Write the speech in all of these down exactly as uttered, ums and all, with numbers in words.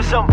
for some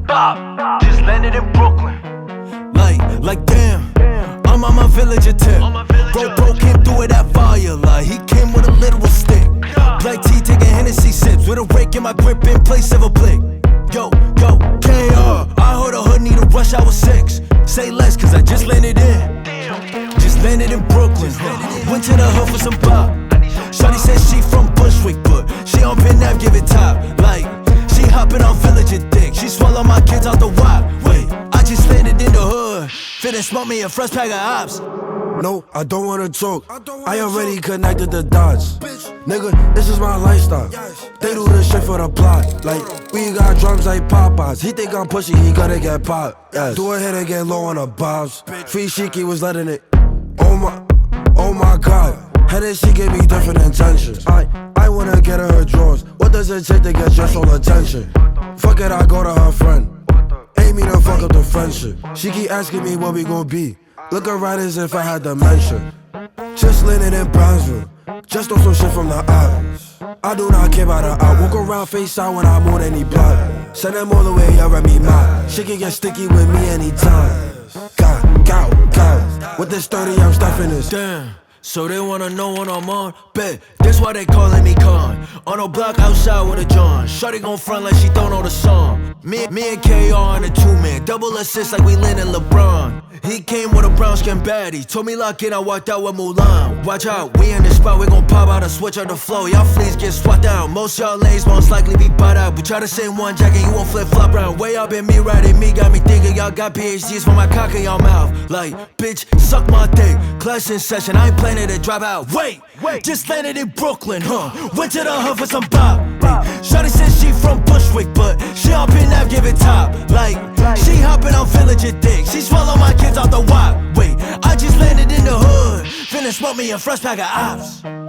bop. Just landed in Brooklyn. Like, like damn, I'm on my villager tip. Bro, bro came through with that fire. Like, he came with a literal stick. Black tea, taking Hennessy sips with a rake in my grip in place of a blick. Yo, yo, K R, I heard a hood need a rush hour six. Say less, cause I just landed in. Just landed in Brooklyn, huh? Went to the hood for some pop. Shawty says she from Bushwick, but she on Penn Ave, give it top. Like, she hopping on villager dick. She swallow my kids out the wop. Wait, I just landed in the hood. Finna smoke me a fresh pack of ops. No, I don't wanna choke. I already connected the dots. Nigga, this is my lifestyle. They do this shit for the plot. Like, we got drums like Popeyes. He think I'm pushy, he gotta get popped. Yes. Do a hit and get low on the bobs. Free Shiki was letting it. Oh my, oh my god. Had this she gave me different intentions. I, I wanna get her her drawers. What does it take to get just all attention? Fuck it, I go to her friend. Ain't me to fuck up the friendship. She keep asking me what we gon' be. Look around as if I had dementia. Just landed in Brownsville. Just on some shit from the eyes. I do not care about her. I walk around face out when I'm on any block. Send them all the way up at me mad. She can get sticky with me anytime. God, God, God. With this thirty, I'm stuffing this. Damn. So they wanna know when I'm on, bet, that's why they calling me Con. On a block outside with a John. Shorty gon' front like she don't know the song. Me, me and K R on a two-man, double assist like we Lynn and LeBron. He came with a brown skin baddie, told me lock in, I walked out with Mulan. Watch out, we in the spot, we gon' pop out a switch on the flow. Y'all fleas get swapped out, most y'all lanes most likely be bought out. We try to send one jacket, you won't flip-flop round. Way up in me, right in me, got me thinking y'all got P H Ds for my cock in y'all mouth. Like, bitch, suck my dick, class in session, I ain't planning to drop out. Wait, wait, just landed in Brooklyn, huh? Went to the hood for some bop. Shawty says she from Bushwick, but she on Penn Ave, give it top. Like, she hopping on villager dick. She swallow my kids out the wop. Wait, I just landed in the hood. Finna smoke me a fresh pack of ops.